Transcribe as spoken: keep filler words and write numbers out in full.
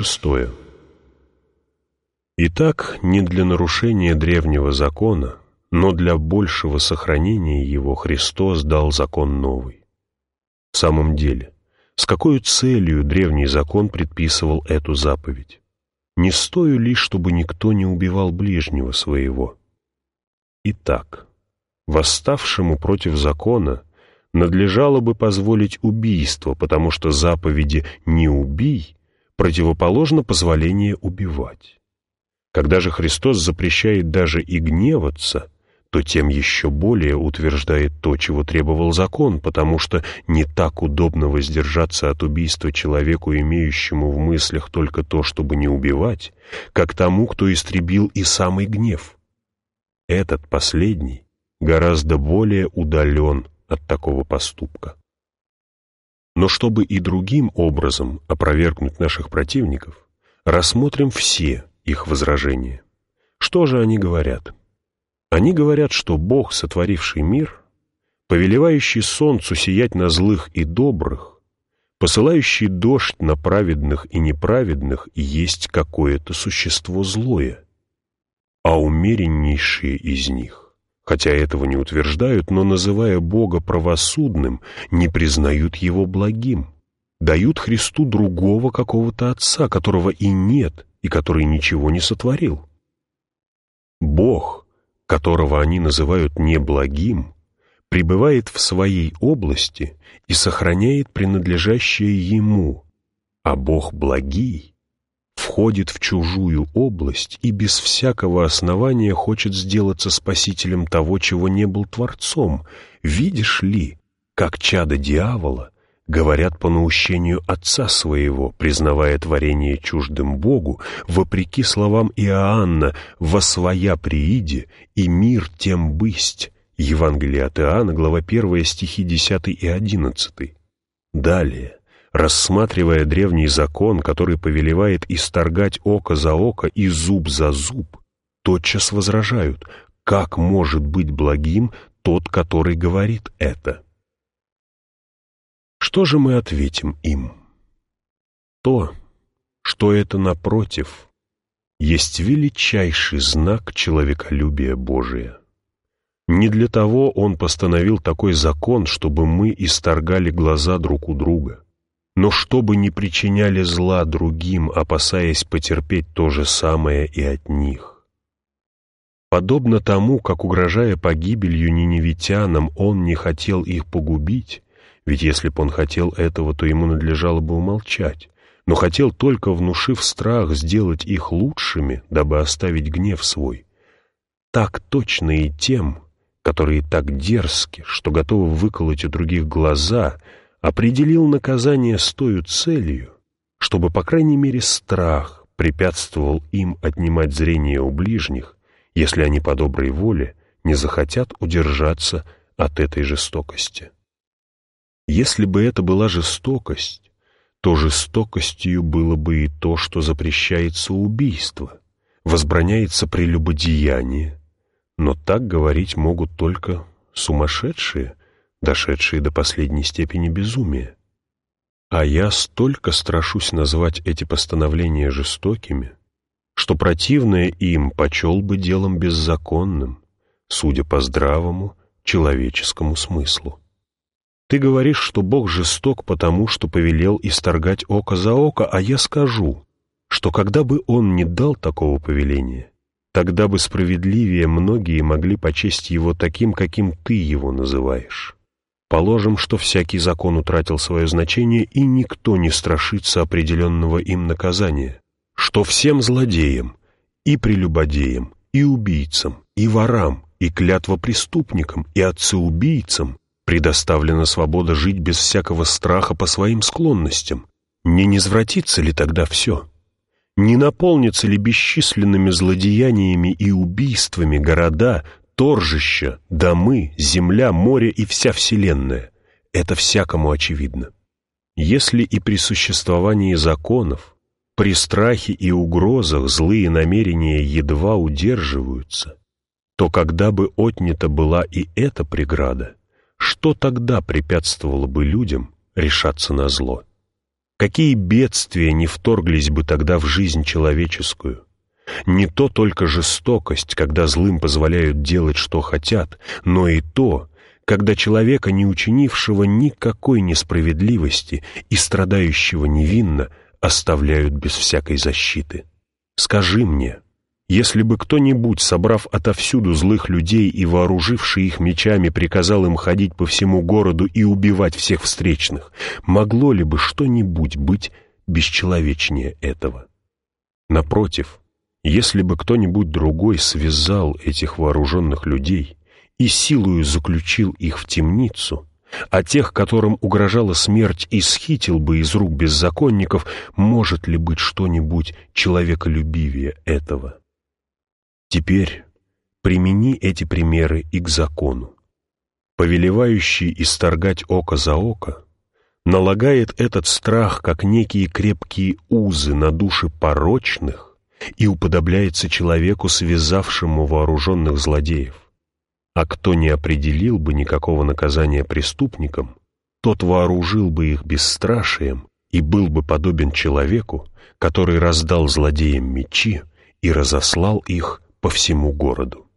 шестое. Итак, не для нарушения древнего закона, но для большего сохранения его Христос дал закон новый. В самом деле, с какой целью древний закон предписывал эту заповедь? Не с тою лишь, чтобы никто не убивал ближнего своего. Итак, восставшему против закона надлежало бы позволить убийство, потому что заповеди «не убий» противоположно позволению убивать. Когда же Христос запрещает даже и гневаться, то тем еще более утверждает то, чего требовал закон, потому что не так удобно воздержаться от убийства человеку, имеющему в мыслях только то, чтобы не убивать, как тому, кто истребил и самый гнев. Этот последний гораздо более удален от такого поступка. Но чтобы и другим образом опровергнуть наших противников, рассмотрим все их возражения. Что же они говорят? Они говорят, что Бог, сотворивший мир, повелевающий солнцу сиять на злых и добрых, посылающий дождь на праведных и неправедных, есть какое-то существо злое, а умереннейшие из них, хотя этого не утверждают, но, называя Бога правосудным, не признают Его благим, дают Христу другого какого-то Отца, которого и нет, и который ничего не сотворил. Бог, которого они называют неблагим, пребывает в своей области и сохраняет принадлежащее Ему, а Бог благий входит в чужую область и без всякого основания хочет сделаться спасителем того, чего не был Творцом. Видишь ли, как чада дьявола говорят по наущению Отца Своего, признавая творение чуждым Богу, вопреки словам Иоанна «восвоя прииде, и мир тем бысть». Евангелие от Иоанна, глава первая, стихи десятый и одиннадцатый. Далее, рассматривая древний закон, который повелевает исторгать око за око и зуб за зуб, тотчас возражают, как может быть благим тот, который говорит это? Что же мы ответим им? То, что это, напротив, есть величайший знак человеколюбия Божия. Не для того Он постановил такой закон, чтобы мы исторгали глаза друг у друга, но чтобы не причиняли зла другим, опасаясь потерпеть то же самое и от них. Подобно тому, как, угрожая погибелью ниневитянам, Он не хотел их погубить, ведь если б Он хотел этого, то Ему надлежало бы умолчать, но хотел только, внушив страх, сделать их лучшими, дабы оставить гнев свой. Так точно и тем, которые так дерзки, что готовы выколоть у других глаза, определил наказание с тою целью, чтобы, по крайней мере, страх препятствовал им отнимать зрение у ближних, если они по доброй воле не захотят удержаться от этой жестокости. Если бы это была жестокость, то жестокостью было бы и то, что запрещается убийство, возбраняется прелюбодеяние, но так говорить могут только сумасшедшие, дошедшие до последней степени безумия. А я столько страшусь назвать эти постановления жестокими, что противное им почел бы делом беззаконным, судя по здравому человеческому смыслу. Ты говоришь, что Бог жесток потому, что повелел исторгать око за око, а я скажу, что когда бы Он не дал такого повеления, тогда бы справедливее многие могли почесть Его таким, каким ты Его называешь. Положим, что всякий закон утратил свое значение, и никто не страшится определенного им наказания, что всем злодеям, и прелюбодеям, и убийцам, и ворам, и клятвопреступникам, и отцеубийцам предоставлена свобода жить без всякого страха по своим склонностям. Не низвратится ли тогда все? Не наполнится ли бесчисленными злодеяниями и убийствами города, торжища, домы, земля, море и вся вселенная? Это всякому очевидно. Если и при существовании законов, при страхе и угрозах злые намерения едва удерживаются, то когда бы отнята была и эта преграда, что тогда препятствовало бы людям решаться на зло? Какие бедствия не вторглись бы тогда в жизнь человеческую? Не то только жестокость, когда злым позволяют делать, что хотят, но и то, когда человека, не учинившего никакой несправедливости и страдающего невинно, оставляют без всякой защиты. Скажи мне, если бы кто-нибудь, собрав отовсюду злых людей и вооруживший их мечами, приказал им ходить по всему городу и убивать всех встречных, могло ли бы что-нибудь быть бесчеловечнее этого? Напротив, если бы кто-нибудь другой связал этих вооруженных людей и силою заключил их в темницу, а тех, которым угрожала смерть, исхитил бы из рук беззаконников, может ли быть что-нибудь человеколюбивее этого? Теперь примени эти примеры и к закону. Повелевающий исторгать око за око налагает этот страх, как некие крепкие узы на души порочных, и уподобляется человеку, связавшему вооруженных злодеев. А кто не определил бы никакого наказания преступникам, тот вооружил бы их бесстрашием и был бы подобен человеку, который раздал злодеям мечи и разослал их по всему городу.